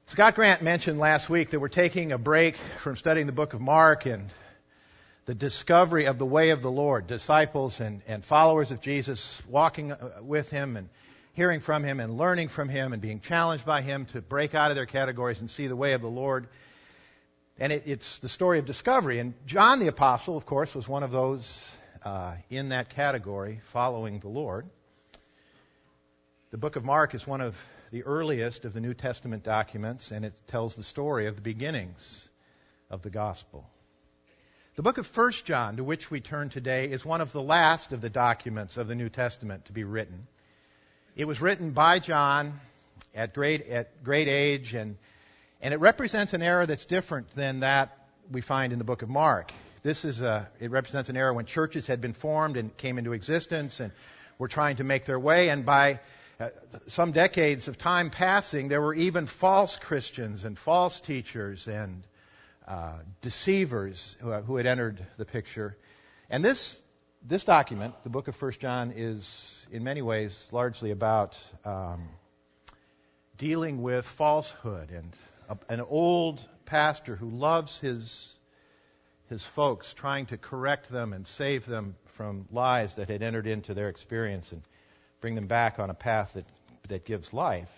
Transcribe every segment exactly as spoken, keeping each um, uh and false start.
Scott Grant mentioned last week that we're taking a break from studying the book of Mark and the discovery of the way of the Lord, disciples and, and followers of Jesus walking with Him and hearing from Him and learning from Him and being challenged by Him to break out of their categories and see the way of the Lord. And it, it's the story of discovery. And John the Apostle, of course, was one of those uh, in that category, following the Lord. The book of Mark is one of the earliest of the New Testament documents, and it tells the story of the beginnings of the gospel. The book of First John, to which we turn today, is one of the last of the documents of the New Testament to be written. It was written by John at great at great age, and and it represents an era that's different than that we find in the book of Mark. This is a it represents an era when churches had been formed and came into existence and were trying to make their way, and by Uh, some decades of time passing, there were even false Christians and false teachers and uh, deceivers who, who had entered the picture. And this this document, the book of First John, is in many ways largely about um, dealing with falsehood and a, an old pastor who loves his his folks, trying to correct them and save them from lies that had entered into their experience and bring them back on a path that, that gives life.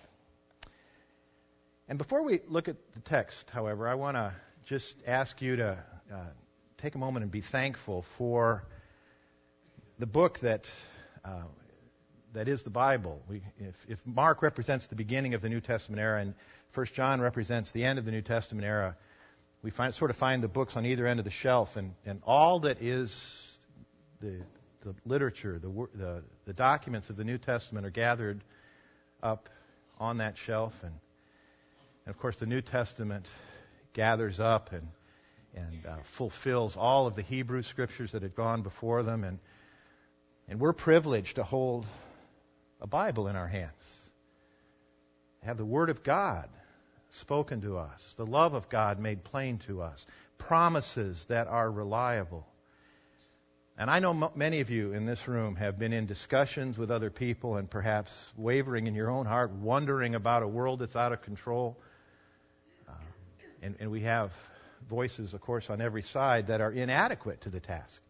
And before we look at the text, however, I want to just ask you to uh, take a moment and be thankful for the book that uh, that is the Bible. We, if, if Mark represents the beginning of the New Testament era and First John represents the end of the New Testament era, we find, sort of find the books on either end of the shelf, and, and all that is the The literature, the, the the documents of the New Testament are gathered up on that shelf, and, and of course the New Testament gathers up and and uh, fulfills all of the Hebrew scriptures that had gone before them, and and we're privileged to hold a Bible in our hands, have the Word of God spoken to us, the love of God made plain to us, promises that are reliable. And I know m- many of you in this room have been in discussions with other people and perhaps wavering in your own heart, wondering about a world that's out of control. Uh, and, and we have voices, of course, on every side that are inadequate to the task.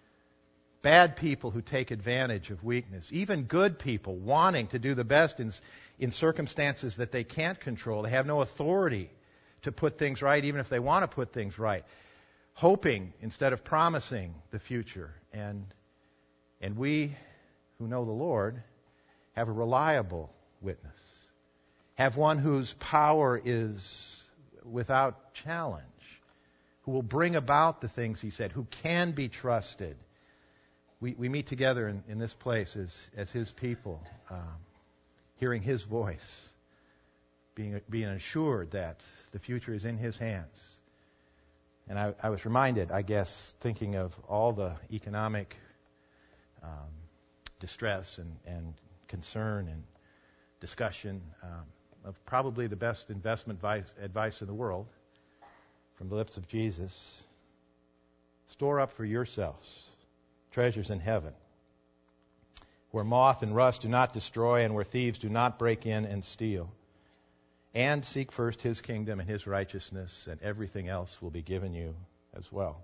Bad people who take advantage of weakness. Even good people wanting to do the best in, in circumstances that they can't control. They have no authority to put things right, even if they want to put things right. Hoping instead of promising the future. And and we who know the Lord have a reliable witness. Have one whose power is without challenge. Who will bring about the things He said. Who can be trusted. We we meet together in, in this place as, as His people. Um, hearing His voice. Being, being assured that the future is in His hands. And I, I was reminded, I guess, thinking of all the economic um, distress and, and concern and discussion um, of probably the best investment advice, advice in the world from the lips of Jesus. Store up for yourselves treasures in heaven, where moth and rust do not destroy and where thieves do not break in and steal. And seek first His kingdom and His righteousness, and everything else will be given you as well.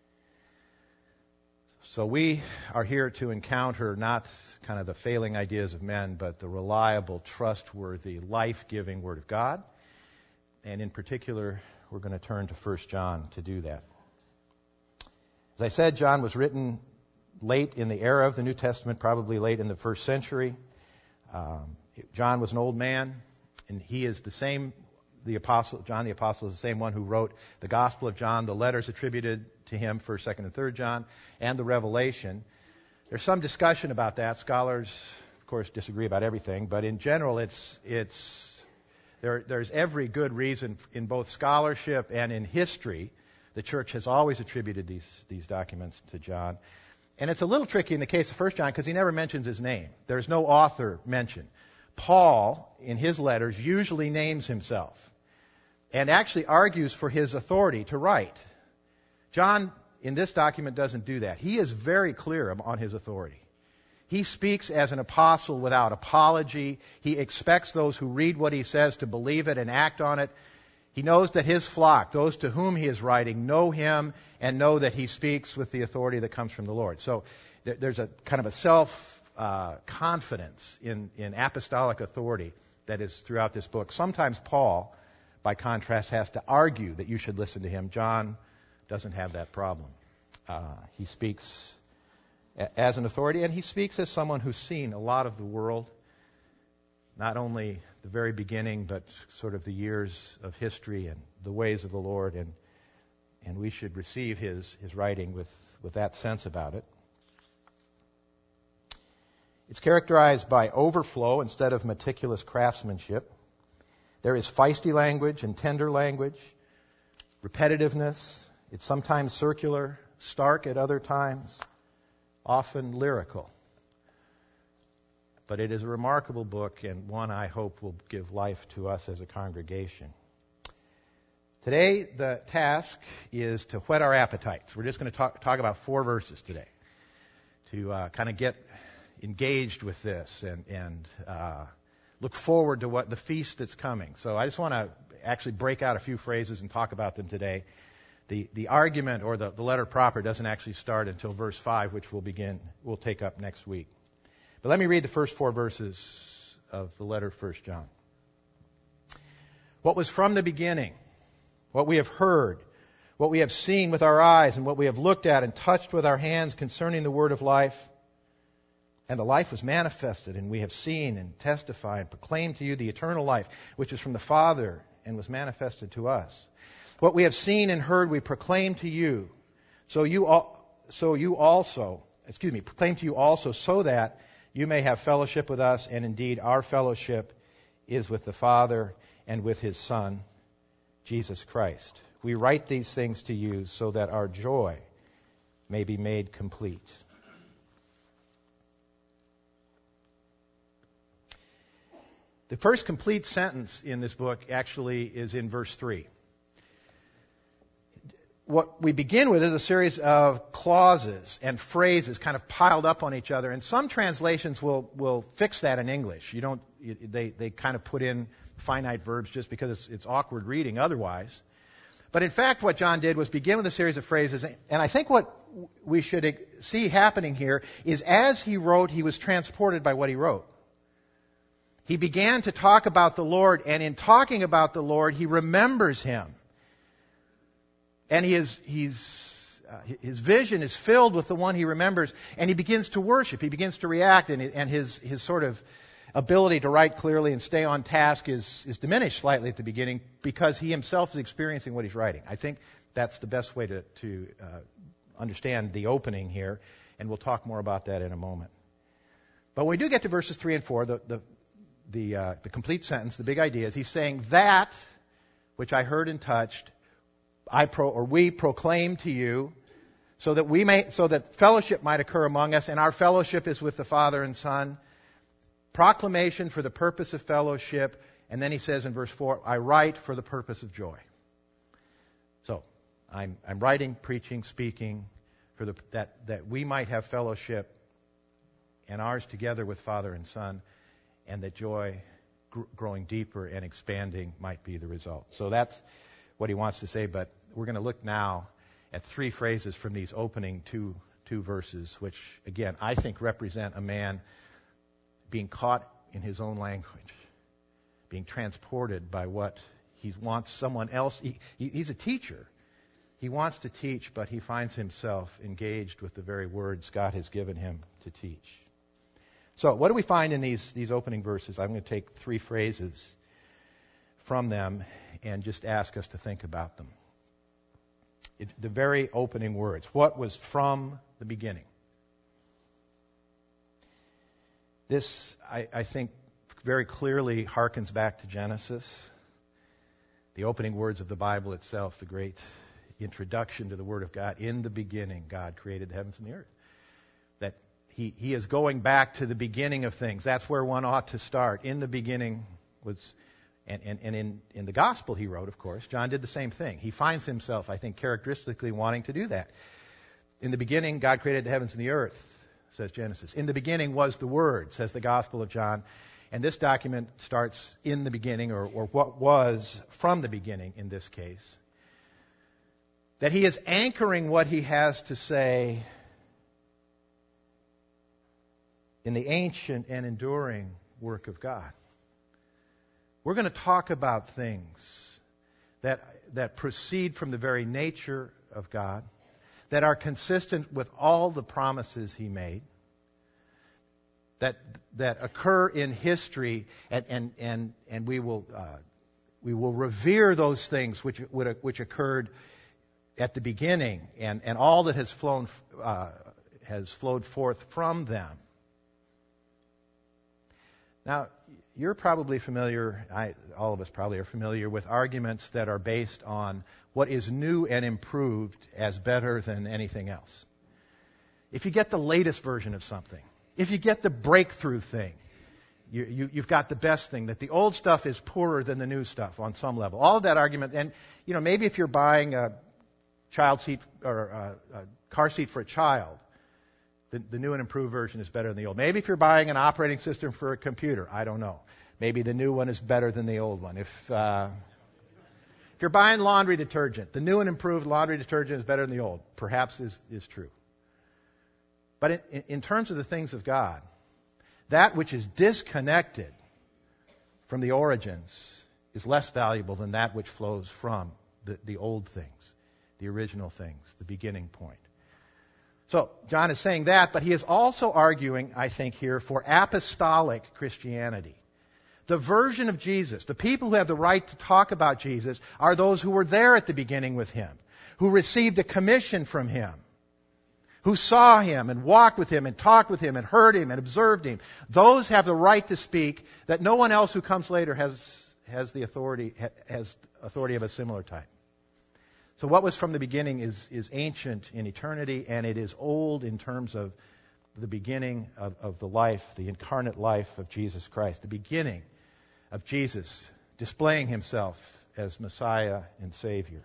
So we are here to encounter not kind of the failing ideas of men, but the reliable, trustworthy, life-giving Word of God. And in particular, we're going to turn to First John to do that. As I said, John was written late in the era of the New Testament, probably late in the first century. Um, John was an old man. And he is the same, the apostle, John the Apostle is the same one who wrote the Gospel of John, the letters attributed to him, First, Second, and Third John, and the Revelation. There's some discussion about that. Scholars, of course, disagree about everything, but in general, it's it's there. There's every good reason in both scholarship and in history. The church has always attributed these these documents to John, and it's a little tricky in the case of First John because he never mentions his name. There's no author mentioned. Paul, in his letters, usually names himself and actually argues for his authority to write. John, in this document, doesn't do that. He is very clear on his authority. He speaks as an apostle without apology. He expects those who read what he says to believe it and act on it. He knows that his flock, those to whom he is writing, know him and know that he speaks with the authority that comes from the Lord. So there's a kind of a self-confidence uh, in, in apostolic authority that is throughout this book. Sometimes Paul, by contrast, has to argue that you should listen to him. John doesn't have that problem. Uh, he speaks as an authority, and he speaks as someone who's seen a lot of the world, not only the very beginning, but sort of the years of history and the ways of the Lord, and and we should receive his, his writing with, with that sense about it. It's characterized by overflow instead of meticulous craftsmanship. There is feisty language and tender language, repetitiveness. It's sometimes circular, stark at other times, often lyrical. But it is a remarkable book, and one I hope will give life to us as a congregation. Today, the task is to whet our appetites. We're just going to talk, talk about four verses today to uh, kind of get engaged with this and, and uh, look forward to what the feast that's coming. So I just want to actually break out a few phrases and talk about them today. The the argument or the, the letter proper doesn't actually start until verse five, which we'll begin, we'll take up next week. But let me read the first four verses of the letter of First John. What was from the beginning, what we have heard, what we have seen with our eyes, and what we have looked at and touched with our hands concerning the word of life. And the life was manifested, and we have seen and testified and proclaimed to you the eternal life, which is from the Father and was manifested to us. What we have seen and heard we proclaim to you, so you al- so you also, excuse me, proclaim to you also, so that you may have fellowship with us, and indeed our fellowship is with the Father and with His Son, Jesus Christ. We write these things to you so that our joy may be made complete. The first complete sentence in this book actually is in verse three. What we begin with is a series of clauses and phrases kind of piled up on each other, and some translations will, will fix that in English. You don't, they, they kind of put in finite verbs just because it's, it's awkward reading otherwise. But in fact, what John did was begin with a series of phrases, and I think what we should see happening here is as he wrote, he was transported by what he wrote. He began to talk about the Lord, and in talking about the Lord, he remembers Him. And he is, he's, uh, his vision is filled with the one he remembers, and he begins to worship. He begins to react, and, and his, his sort of ability to write clearly and stay on task is, is diminished slightly at the beginning because he himself is experiencing what he's writing. I think that's the best way to, to uh, understand the opening here, and we'll talk more about that in a moment. But when we do get to verses three and four, the, the The, uh, the complete sentence, the big idea is he's saying that which I heard and touched, I pro or we proclaim to you, so that we may, so that fellowship might occur among us, and our fellowship is with the Father and Son. Proclamation for the purpose of fellowship, and then he says in verse four, I write for the purpose of joy. So I'm, I'm writing, preaching, speaking for the that that we might have fellowship, and ours together with Father and Son. And that joy gr- growing deeper and expanding might be the result. So that's what he wants to say, but we're going to look now at three phrases from these opening two two verses, which, again, I think represent a man being caught in his own language, being transported by what he wants someone else. He, he, he's a teacher. He wants to teach, but he finds himself engaged with the very words God has given him to teach. So what do we find in these, these opening verses? I'm going to take three phrases from them and just ask us to think about them. It, the very opening words. What was from the beginning? This, I, I think, very clearly harkens back to Genesis. The opening words of the Bible itself, the great introduction to the Word of God. In the beginning, God created the heavens and the earth. That He, he is going back to the beginning of things. That's where one ought to start. In the beginning was, and, and, and in, in the gospel he wrote, of course, John did the same thing. He finds himself, I think, characteristically wanting to do that. In the beginning, God created the heavens and the earth. says Genesis. In the beginning was the Word, says the Gospel of John. And this document starts in the beginning, or, or what was from the beginning in this case. That he is anchoring what he has to say in the ancient and enduring work of God. We're going to talk about things that, that proceed from the very nature of God, that are consistent with all the promises he made, that that occur in history, and and and, and we will uh, we will revere those things which which occurred at the beginning, and, and all that has flown uh, has flowed forth from them. Now, you're probably familiar, I, all of us probably are familiar with arguments that are based on what is new and improved as better than anything else. If you get the latest version of something, if you get the breakthrough thing, you, you, you've got the best thing, that the old stuff is poorer than the new stuff on some level. All of that argument, and you know, maybe if you're buying a child seat or a, a car seat for a child, the, the new and improved version is better than the old. Maybe if you're buying an operating system for a computer, I don't know. Maybe the new one is better than the old one. If uh, if you're buying laundry detergent, the new and improved laundry detergent is better than the old. Perhaps is is true. But in, in terms of the things of God, that which is disconnected from the origins is less valuable than that which flows from the, the old things, the original things, the beginning point. So John is saying that, but he is also arguing, I think here, for apostolic Christianity. The version of Jesus, the people who have the right to talk about Jesus, are those who were there at the beginning with him, who received a commission from him, who saw him and walked with him and talked with him and heard him and observed him. Those have the right to speak that no one else who comes later has has the authority has authority of a similar type. So what was from the beginning is is ancient in eternity, and it is old in terms of the beginning of, of the life, the incarnate life of Jesus Christ, the beginning of Jesus displaying himself as Messiah and Savior.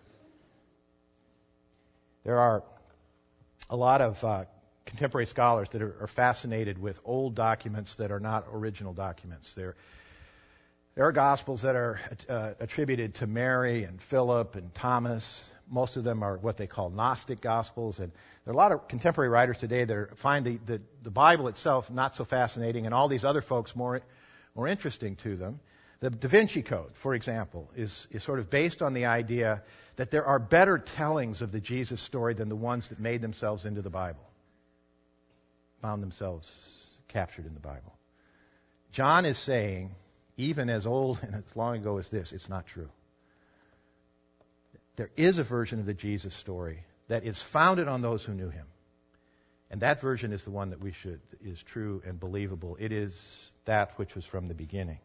There are a lot of uh, contemporary scholars that are, are fascinated with old documents that are not original documents. There, there are Gospels that are uh, attributed to Mary and Philip and Thomas. Most of them are what they call Gnostic Gospels. And there are a lot of contemporary writers today that are, find the, the, the Bible itself not so fascinating, and all these other folks more, more interesting to them. The Da Vinci Code, for example, is, is sort of based on the idea that there are better tellings of the Jesus story than the ones that made themselves into the Bible, found themselves captured in the Bible. John is saying, even as old and as long ago as this, it's not true. There is a version of the Jesus story that is founded on those who knew him. And that version is the one that we should, is true and believable. It is that which was from the beginning.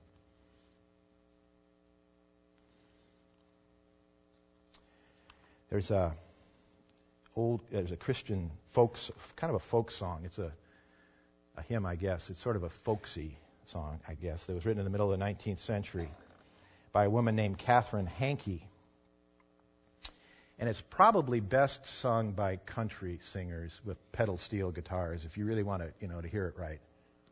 There's a old, there's a Christian folk, kind of a folk song. It's a, a hymn, I guess. It's sort of a folksy song, I guess, that was written in the middle of the nineteenth century by a woman named Catherine Hankey. And it's probably best sung by country singers with pedal steel guitars, if you really want to, you know, to hear it right.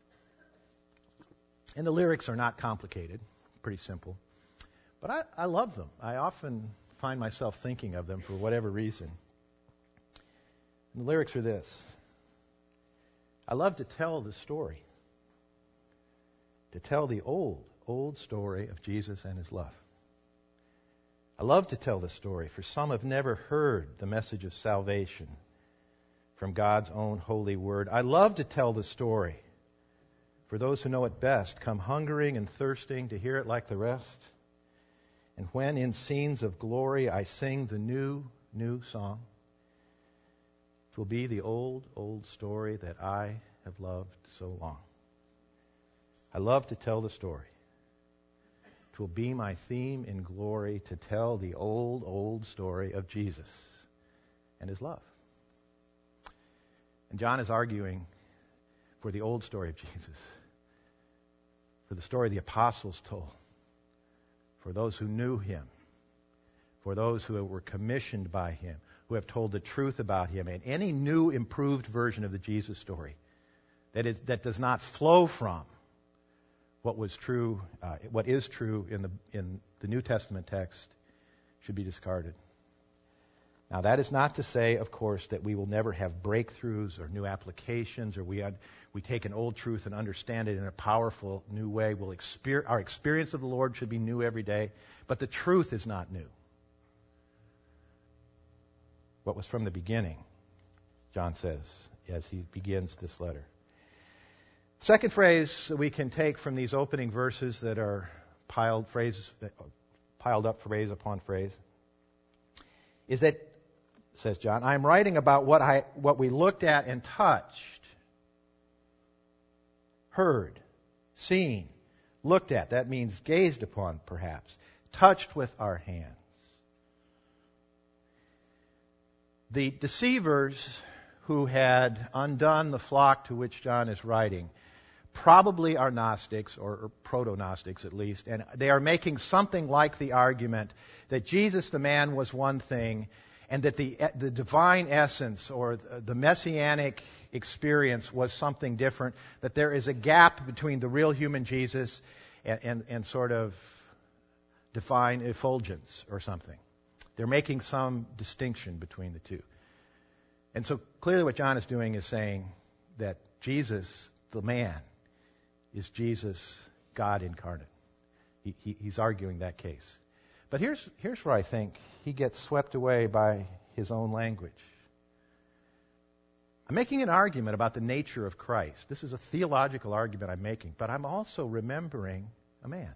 And the lyrics are not complicated, pretty simple. But I, I love them. I often find myself thinking of them for whatever reason. And the lyrics are this: I love to tell the story, to tell the old, old story of Jesus and his love. I love to tell the story, for some have never heard the message of salvation from God's own holy word. I love to tell the story, for those who know it best come hungering and thirsting to hear it like the rest. And when in scenes of glory I sing the new, new song, it will be the old, old story that I have loved so long. I love to tell the story. It will be my theme in glory to tell the old, old story of Jesus and his love. And John is arguing for the old story of Jesus, for the story the apostles told, for those who knew him, for those who were commissioned by him, who have told the truth about him. And any new, improved version of the Jesus story that is that does not flow from what was true, uh, what is true in the in the New Testament text, should be discarded. Now, that is not to say, of course, that we will never have breakthroughs or new applications, or we had, we take an old truth and understand it in a powerful new way. We'll exper- our experience of the Lord should be new every day, but the truth is not new. What was from the beginning, John says, as he begins this letter. Second phrase that we can take from these opening verses that are piled phrases, piled up phrase upon phrase, is that, says John, I'm writing about what I what we looked at and touched, heard, seen, looked at. That means gazed upon, perhaps, touched with our hands. The deceivers who had undone the flock to which John is writing probably are Gnostics, or, or proto-Gnostics at least, and they are making something like the argument that Jesus the man was one thing, and that the the divine essence or the messianic experience was something different, that there is a gap between the real human Jesus and, and, and sort of divine effulgence or something. They're making some distinction between the two. And so clearly what John is doing is saying that Jesus, the man, is Jesus, God incarnate. He, he, he's arguing that case. But here's, here's where I think he gets swept away by his own language. I'm making an argument about the nature of Christ. This is a theological argument I'm making, but I'm also remembering a man.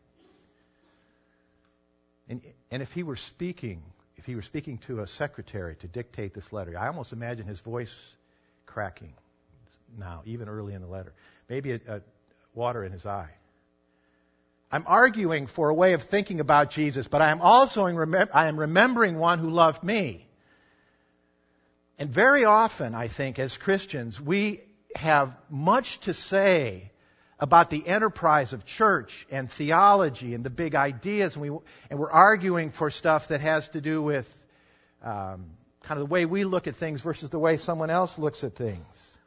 And, and if he were speaking, if he were speaking to a secretary to dictate this letter, I almost imagine his voice cracking now, even early in the letter. Maybe a, a water in his eye. I'm arguing for a way of thinking about Jesus, but I am also in remem- I am remembering one who loved me. And very often, I think, as Christians, we have much to say about the enterprise of church and theology and the big ideas, and, we, and we're arguing for stuff that has to do with um, kind of the way we look at things versus the way someone else looks at things.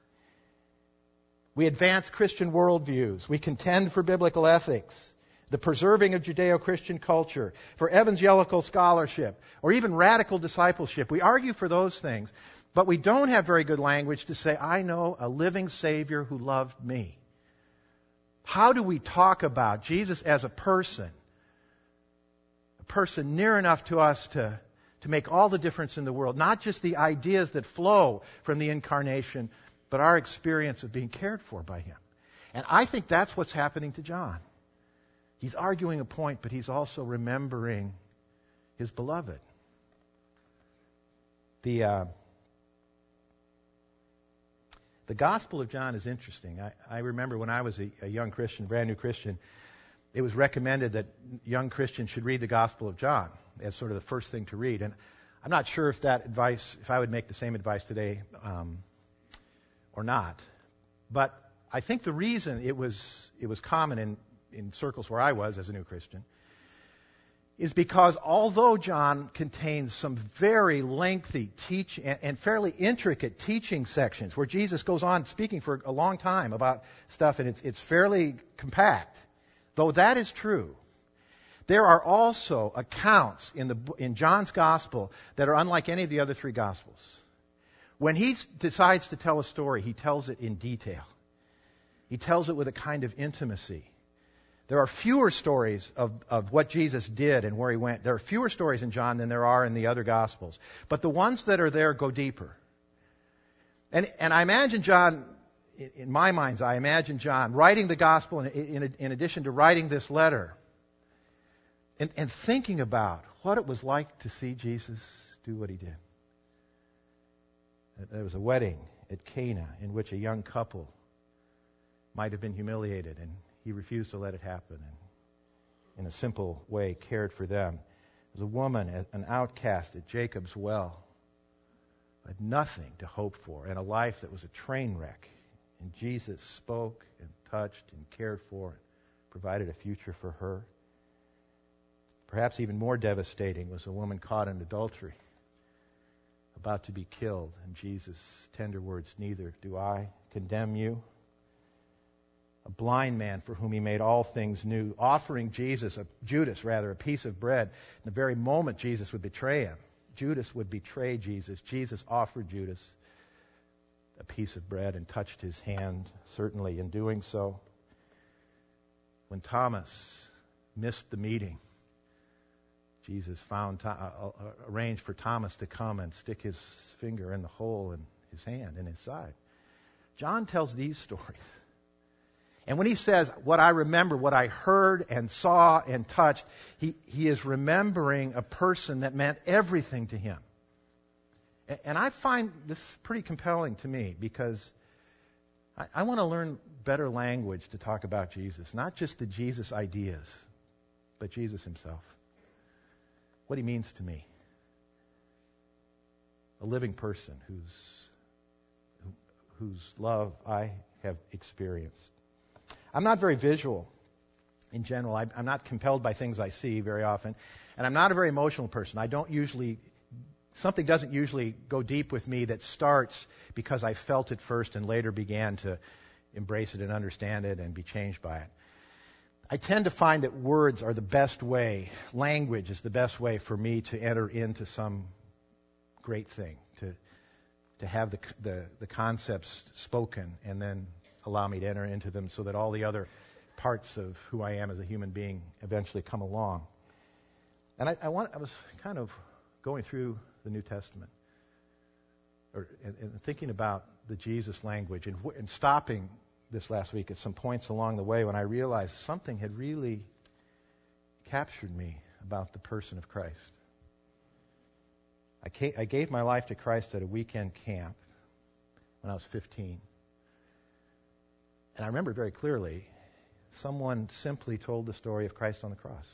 We advance Christian worldviews. We contend for biblical ethics, the preserving of Judeo-Christian culture, for evangelical scholarship, or even radical discipleship. We argue for those things, but we don't have very good language to say, I know a living Savior who loved me. How do we talk about Jesus as a person? A person near enough to us to, to make all the difference in the world. Not just the ideas that flow from the incarnation, but our experience of being cared for by Him. And I think that's what's happening to John. He's arguing a point, but he's also remembering his beloved. The uh, the Gospel of John is interesting. I, I remember when I was a, a young Christian, brand new Christian, it was recommended that young Christians should read the Gospel of John as sort of the first thing to read. And I'm not sure if that advice, if I would make the same advice today um, or not. But I think the reason it was it was common in in circles where I was as a new Christian, is because although John contains some very lengthy teach and fairly intricate teaching sections where Jesus goes on speaking for a long time about stuff, and it's, it's fairly compact, though that is true, there are also accounts in the in John's Gospel that are unlike any of the other three Gospels. When he decides to tell a story, he tells it in detail. He tells it with a kind of intimacy. There are fewer stories of, of what Jesus did and where He went. There are fewer stories in John than there are in the other Gospels. But the ones that are there go deeper. And, and I imagine John, in my mind's eye, I imagine John writing the Gospel in, in, in addition to writing this letter and, and thinking about what it was like to see Jesus do what He did. There was a wedding at Cana in which a young couple might have been humiliated, and He refused to let it happen, and in a simple way cared for them. There was a woman, an outcast at Jacob's well, who had nothing to hope for, and a life that was a train wreck. And Jesus spoke and touched and cared for and provided a future for her. Perhaps even more devastating was a woman caught in adultery, about to be killed, and Jesus' tender words, "Neither do I condemn you. a blind man for whom he made all things new, offering Jesus, a, Judas rather, a piece of bread. In the very moment Jesus would betray him, Judas would betray Jesus. Jesus offered Judas a piece of bread and touched his hand, certainly in doing so. When Thomas missed the meeting, Jesus found uh, uh, arranged for Thomas to come and stick his finger in the hole in his hand, in his side. John tells these stories. And when he says, what I remember, what I heard and saw and touched, he, he is remembering a person that meant everything to him. And, and I find this pretty compelling to me because I, I want to learn better language to talk about Jesus. Not just the Jesus ideas, but Jesus himself. What he means to me. A living person whose, who, whose love I have experienced. I'm not very visual in general. I, I'm not compelled by things I see very often. And I'm not a very emotional person. I don't usually, something doesn't usually go deep with me that starts because I felt it first and later began to embrace it and understand it and be changed by it. I tend to find that words are the best way, language is the best way for me to enter into some great thing, to to have the the, the concepts spoken and then allow me to enter into them so that all the other parts of who I am as a human being eventually come along. And I, I want I was kind of going through the New Testament or and, and thinking about the Jesus language and, and stopping this last week at some points along the way when I realized something had really captured me about the person of Christ. I, came, I gave my life to Christ at a weekend camp when I was fifteen. And I remember very clearly, someone simply told the story of Christ on the cross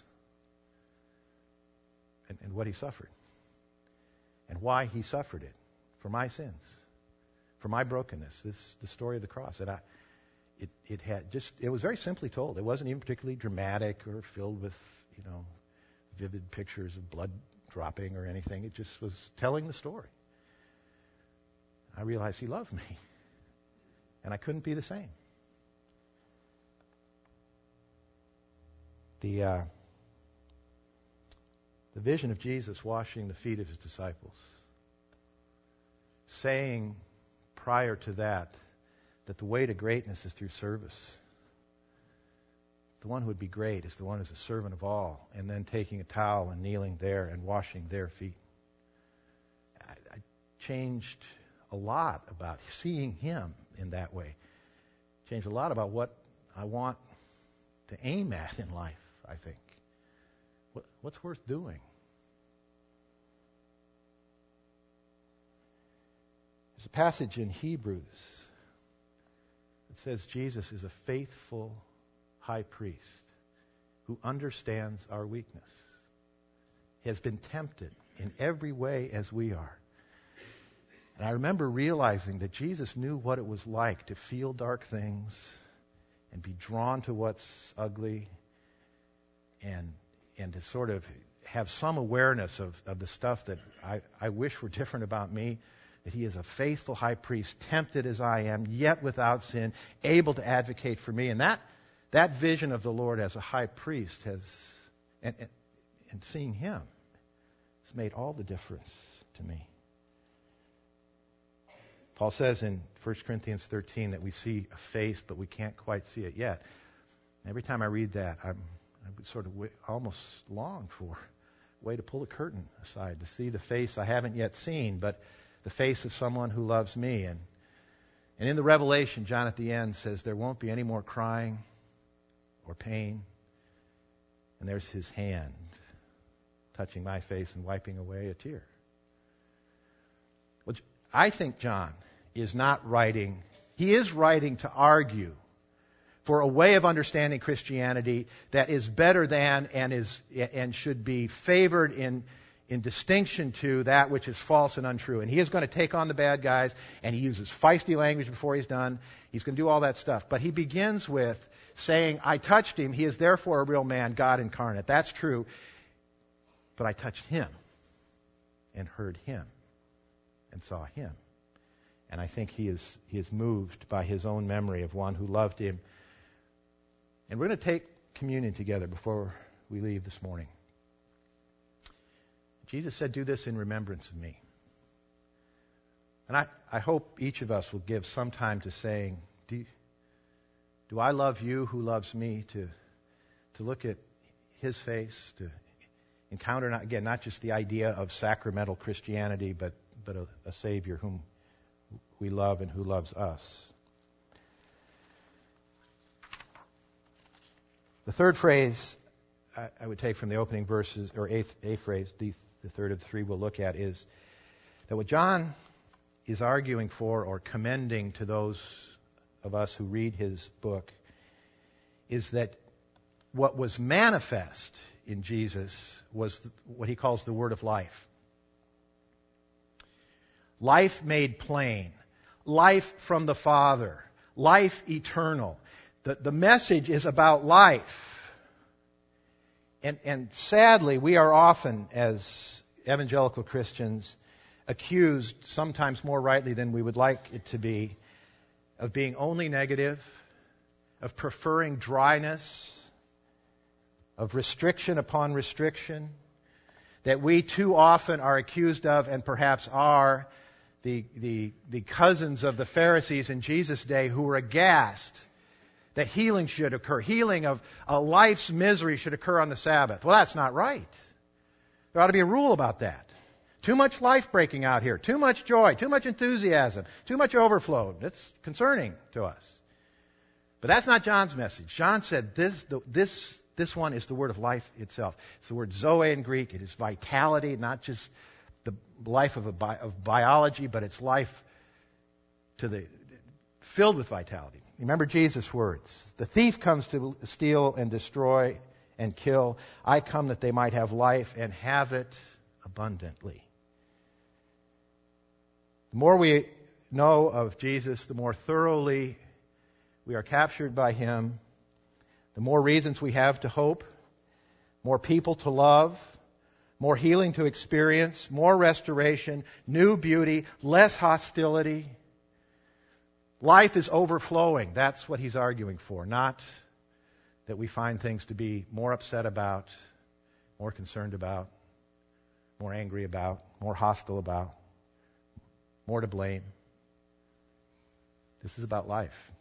and, and what he suffered and why he suffered it for my sins, for my brokenness. This the story of the cross. And I, it, it had just it was very simply told. It wasn't even particularly dramatic or filled with you know vivid pictures of blood dropping or anything. It just was telling the story. I realized he loved me, and I couldn't be the same. The uh, the vision of Jesus washing the feet of his disciples, saying prior to that that the way to greatness is through service. The one who would be great is the one who's a servant of all, and then taking a towel and kneeling there and washing their feet. I, I changed a lot about seeing him in that way. Changed a lot about what I want to aim at in life, I think. What, what's worth doing? There's a passage in Hebrews that says Jesus is a faithful high priest who understands our weakness. He has been tempted in every way as we are. And I remember realizing that Jesus knew what it was like to feel dark things and be drawn to what's ugly and and to sort of have some awareness of, of the stuff that I, I wish were different about me, that he is a faithful high priest, tempted as I am, yet without sin, able to advocate for me. And that that vision of the Lord as a high priest has, and, and, and seeing him, has made all the difference to me. Paul says in First Corinthians thirteen that we see a face, but we can't quite see it yet. Every time I read that, I'm, I would sort of w- almost long for a way to pull the curtain aside, to see the face I haven't yet seen, but the face of someone who loves me. And, and in the Revelation, John at the end says there won't be any more crying or pain. And there's his hand touching my face and wiping away a tear. Which I think John is not writing, he is writing to argue for a way of understanding Christianity that is better than and is and should be favored in in distinction to that which is false and untrue. And he is going to take on the bad guys, and he uses feisty language before he's done. He's going to do all that stuff. But he begins with saying, I touched him. He is therefore a real man, God incarnate. That's true. But I touched him and heard him and saw him. And I think he is he is moved by his own memory of one who loved him And we're going to take communion together before we leave this morning. Jesus said, do this in remembrance of me. And I, I hope each of us will give some time to saying, do, you, do I love you who loves me? To, to look at his face, to encounter, not, again, not just the idea of sacramental Christianity, but, but a, a Savior whom we love and who loves us. The third phrase I, I would take from the opening verses, or eighth, eighth phrase, the, the third of the three we'll look at, is that what John is arguing for or commending to those of us who read his book is that what was manifest in Jesus was what he calls the word of life. Life made plain. Life from the Father. Life eternal. The, the message is about life. And, and sadly, we are often, as evangelical Christians, accused, sometimes more rightly than we would like it to be, of being only negative, of preferring dryness, of restriction upon restriction, that we too often are accused of, and perhaps are, the, the, the cousins of the Pharisees in Jesus' day who were aghast that healing should occur. Healing of a life's misery should occur on the Sabbath. Well, that's not right. There ought to be a rule about that. Too much life breaking out here. Too much joy. Too much enthusiasm. Too much overflow. That's concerning to us. But that's not John's message. John said this, the, this, this one is the word of life itself. It's the word zoe in Greek. It is vitality, not just the life of, a bi- of biology, but it's life to the filled with vitality. Remember Jesus' words. The thief comes to steal and destroy and kill. I come that they might have life and have it abundantly. The more we know of Jesus, the more thoroughly we are captured by him, the more reasons we have to hope, more people to love, more healing to experience, more restoration, new beauty, less hostility. Life is overflowing. That's what he's arguing for. Not that we find things to be more upset about, more concerned about, more angry about, more hostile about, more to blame. This is about life.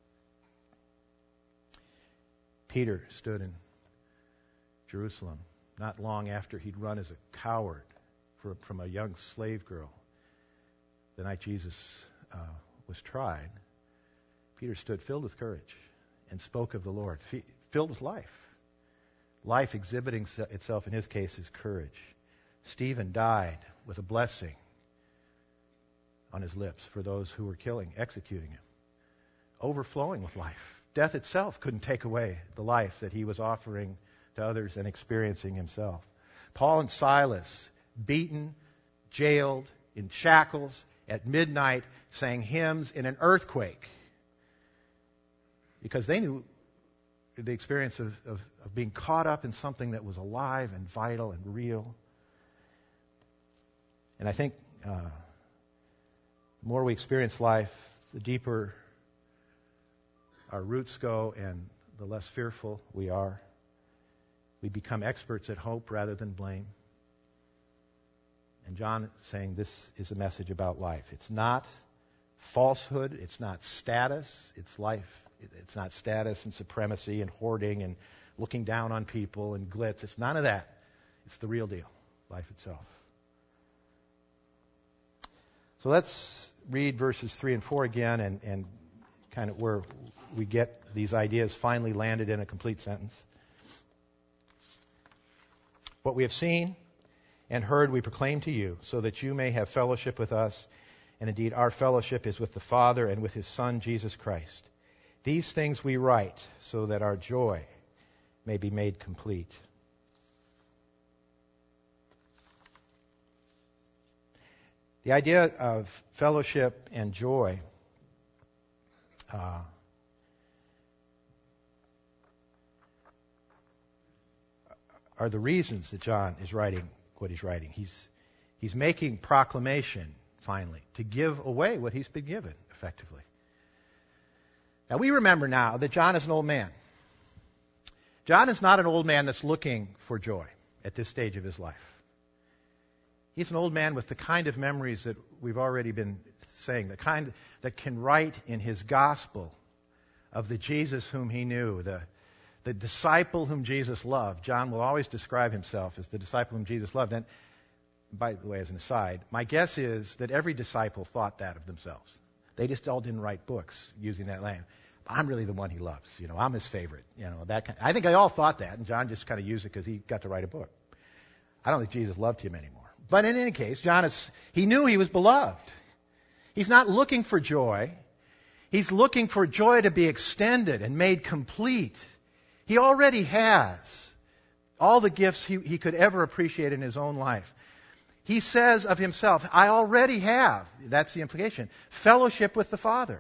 Peter stood in Jerusalem not long after he'd run as a coward for, from a young slave girl the night Jesus uh, was tried. Peter stood filled with courage and spoke of the Lord, f- filled with life. Life exhibiting itself in his case as courage. Stephen died with a blessing on his lips for those who were killing, executing him. Overflowing with life. Death itself couldn't take away the life that he was offering to others and experiencing himself. Paul and Silas, beaten, jailed, in shackles, at midnight, sang hymns in an earthquake. Because they knew the experience of, of, of being caught up in something that was alive and vital and real. And I think uh, the more we experience life, the deeper our roots go and the less fearful we are. We become experts at hope rather than blame. And John is saying this is a message about life. It's not falsehood. It's not status. It's life. It's not status and supremacy and hoarding and looking down on people and glitz. It's none of that. It's the real deal. Life itself. So let's read verses three and four again and, and kind of where we get these ideas finally landed in a complete sentence. What we have seen and heard we proclaim to you, so that you may have fellowship with us. And indeed, our fellowship is with the Father and with His Son, Jesus Christ. These things we write so that our joy may be made complete. The idea of fellowship and joy uh, are the reasons that John is writing what he's writing. He's he's making proclamation, finally, to give away what he's been given, effectively. Now, we remember now that John is an old man. John is not an old man that's looking for joy at this stage of his life. He's an old man with the kind of memories that we've already been saying, the kind that can write in his gospel of the Jesus whom he knew, the, the disciple whom Jesus loved. John will always describe himself as the disciple whom Jesus loved. And by the way, as an aside, my guess is that every disciple thought that of themselves. They just all didn't write books using that language. I'm really the one he loves. You know, I'm his favorite. You know, that kind, I think they all thought that, and John just kind of used it because he got to write a book. I don't think Jesus loved him anymore. But in any case, John is, he knew he was beloved. He's not looking for joy. He's looking for joy to be extended and made complete. He already has all the gifts he, he could ever appreciate in his own life. He says of himself, I already have, that's the implication, fellowship with the Father.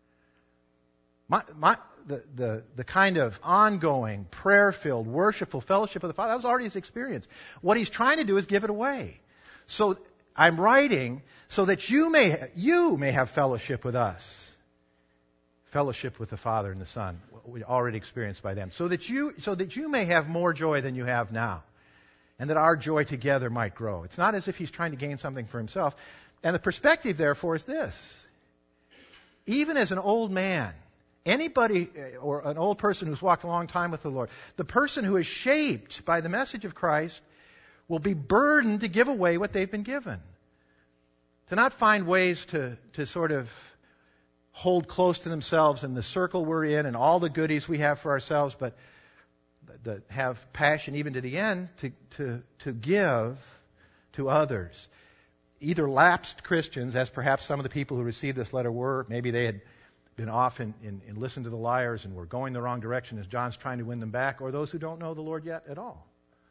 My, my, the, the, the kind of ongoing, prayer-filled, worshipful fellowship of the Father, that was already his experience. What he's trying to do is give it away. So I'm writing so that you may, you may have fellowship with us. Fellowship with the Father and the Son, we already experienced by them. So that you, so that you may have more joy than you have now. And that our joy together might grow. It's not as if he's trying to gain something for himself. And the perspective, therefore, is this. Even as an old man, anybody, or an old person who's walked a long time with the Lord, the person who is shaped by the message of Christ will be burdened to give away what they've been given. To not find ways to, to sort of hold close to themselves in the circle we're in and all the goodies we have for ourselves, but that have passion even to the end to, to, to give to others. Either lapsed Christians, as perhaps some of the people who received this letter were, maybe they had been off and, and, and listened to the liars and were going the wrong direction as John's trying to win them back, or those who don't know the Lord yet at all.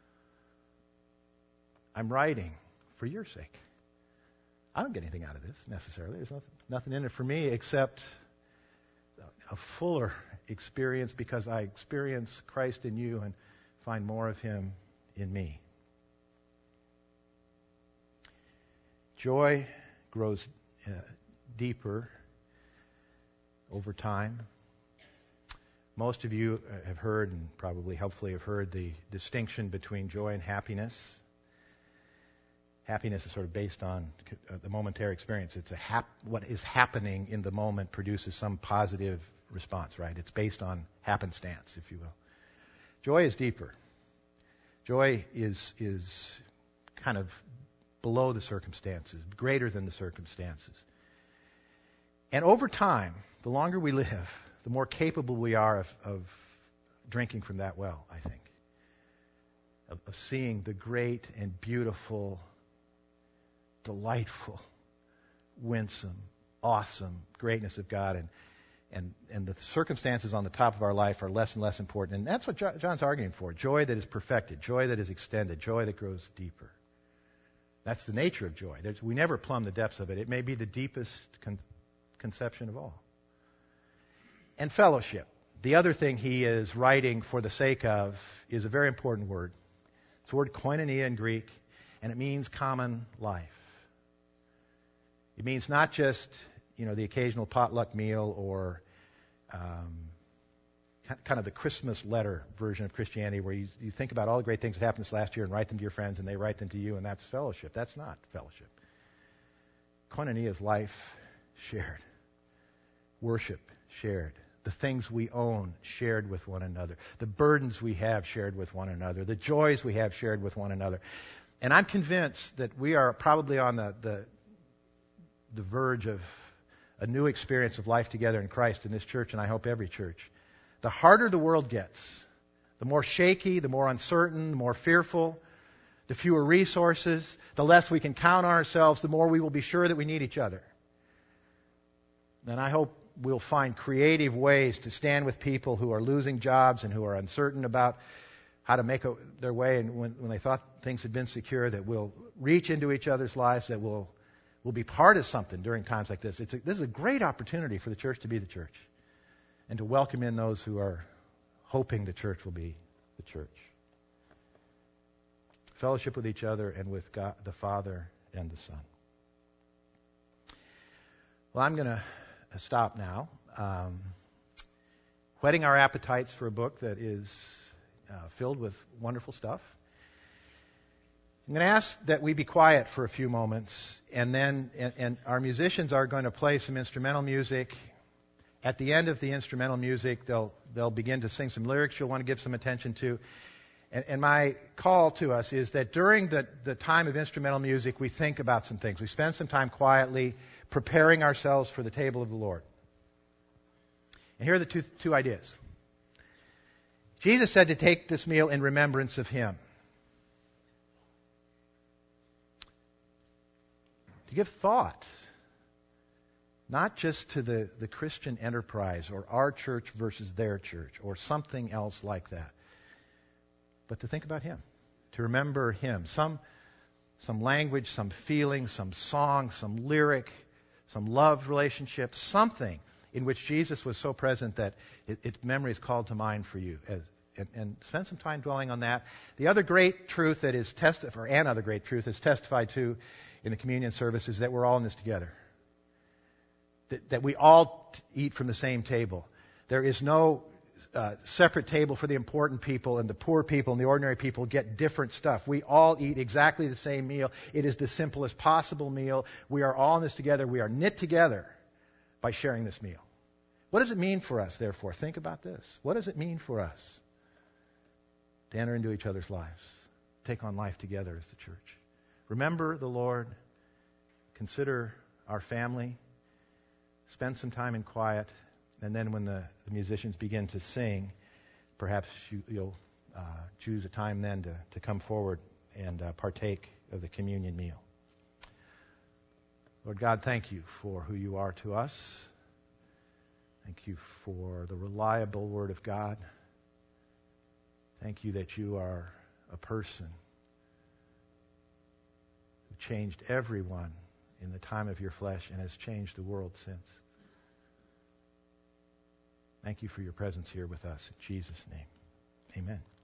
I'm writing for your sake. I don't get anything out of this necessarily. There's nothing, nothing in it for me except a fuller experience because I experience Christ in you and find more of Him in me. Joy grows uh, deeper over time. Most of you have heard, and probably helpfully have heard, the distinction between joy and happiness. Happiness is sort of based on the momentary experience. It's a hap- what is happening in the moment produces some positive response, right? It's based on happenstance, if you will. Joy is deeper. Joy is is kind of below the circumstances, greater than the circumstances. And over time, the longer we live, the more capable we are of, of drinking from that well, I think. Of, of seeing the great and beautiful, delightful, winsome, awesome greatness of God, and and and the circumstances on the top of our life are less and less important. And that's what John's arguing for. Joy that is perfected, joy that is extended, joy that grows deeper. That's the nature of joy. There's, we never plumb the depths of it. It may be the deepest con- conception of all. And fellowship. The other thing he is writing for the sake of is a very important word. It's the word koinonia in Greek, and it means common life. It means not just, you know, the occasional potluck meal or um, kind of the Christmas letter version of Christianity where you, you think about all the great things that happened this last year and write them to your friends and they write them to you, and that's fellowship. That's not fellowship. Koinonia is life shared. Worship shared. The things we own shared with one another. The burdens we have shared with one another. The joys we have shared with one another. And I'm convinced that we are probably on the, the, the verge of a new experience of life together in Christ in this church, and I hope every church. The harder the world gets, the more shaky, the more uncertain, the more fearful, the fewer resources, the less we can count on ourselves, the more we will be sure that we need each other. And I hope we'll find creative ways to stand with people who are losing jobs and who are uncertain about how to make a, their way, and when, when they thought things had been secure, that we'll reach into each other's lives, that we'll, we'll be part of something during times like this. It's a, this is a great opportunity for the church to be the church and to welcome in those who are hoping the church will be the church. Fellowship with each other and with God, the Father and the Son. Well, I'm going to stop now. Um, whetting our appetites for a book that is uh, filled with wonderful stuff. I'm going to ask that we be quiet for a few moments, and then and, and our musicians are going to play some instrumental music. At the end of the instrumental music, they'll they'll begin to sing some lyrics you'll want to give some attention to. And, and my call to us is that during the, the time of instrumental music, we think about some things. We spend some time quietly preparing ourselves for the table of the Lord. And here are the two, two ideas. Jesus said to take this meal in remembrance of Him. To give thought, not just to the, the Christian enterprise or our church versus their church or something else like that, but to think about Him, to remember Him. Some, some language, some feeling, some song, some lyric, some love relationship, something in which Jesus was so present that it, its memory is called to mind for you. As, and, and spend some time dwelling on that. The other great truth that is testified, or an other great truth is testified to in the communion service is that we're all in this together. That, that we all t- eat from the same table. There is no uh, separate table for the important people, and the poor people and the ordinary people get different stuff. We all eat exactly the same meal. It is the simplest possible meal. We are all in this together. We are knit together by sharing this meal. What does it mean for us, therefore? Think about this. What does it mean for us to enter into each other's lives, take on life together as the church? Remember the Lord. Consider our family. Spend some time in quiet. And then when the, the musicians begin to sing, perhaps you, you'll uh, choose a time then to, to come forward and uh, partake of the communion meal. Lord God, thank you for who you are to us. Thank you for the reliable Word of God. Thank you that you are a person who changed everyone in the time of your flesh and has changed the world since. Thank you for your presence here with us. In Jesus' name, amen.